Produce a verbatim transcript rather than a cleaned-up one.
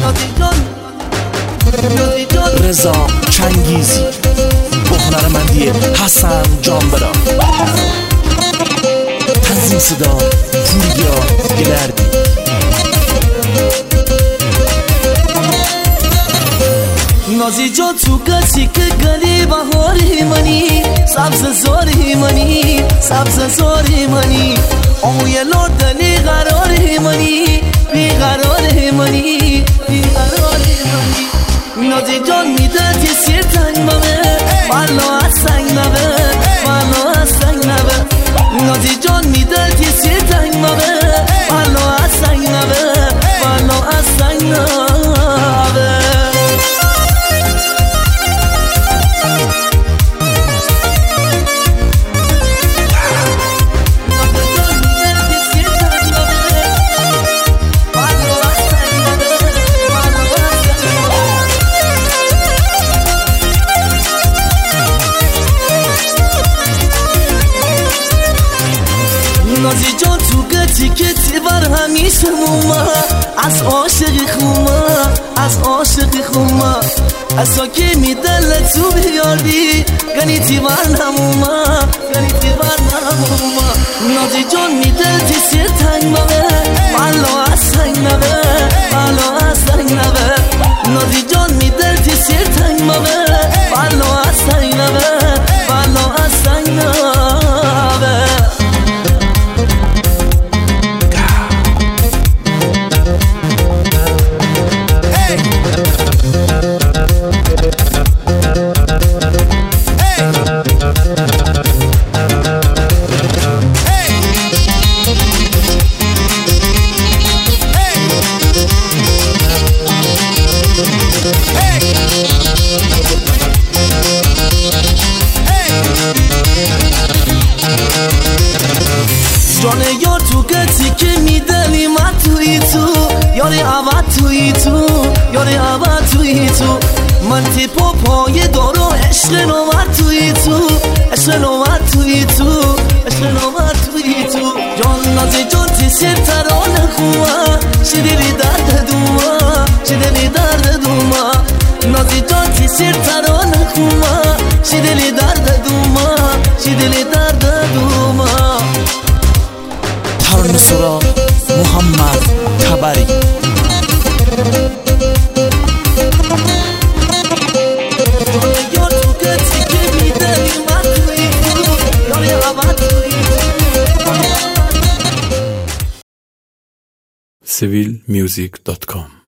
رضا چنگیزی با هنرمندی حسن جانبرا، تنظیم صدا پوریا گلردی. نازی جا تو کسی که گلی بهاری منی، سبز زاری منی، سبز زاری منی، اوی لردنی قراری منی، بیقراری منی، بیقراری منی. نازی جان میده سیر تنگ مبه، والا از سنگ نبه، والا از سنگ نبه. نازی جان میده سیر تنگ مبه، والا از سنگ نبه، والا از سنگ نبه. نازی جان تو گتی که تی بر همیشه موما، از عاشقی خوما، از عاشقی خوما. از تا که میدل تو بیاری گنی تی بر نموما، گنی تی بر نموما. نازی جان میدل تی سیر تنگ مبه، والا از سنگ نبه، والا از سنگ نبه. نازی جان میدل تی سیر تنگ مبه، والا از سنگ نبه، والا از سنگ نبه. جانه یار تو کسی که میدلی ما توی تو، یاری عوض توی تو، یاری عوض توی تو. من تیپو پای دارو عشق نومد توی تو، عشق نومد توی تو، عشق نومد توی تو. جان نازی جان تی سیر ترانه خواه، شدیلی درد دوما، شدیلی درد دوما. نازی جان تی سیر ترانه خواه، شدیلی درد دوما، شدیلی درد دوما. ترانه سرا محمد تبری. سیویل میوزیک دات کام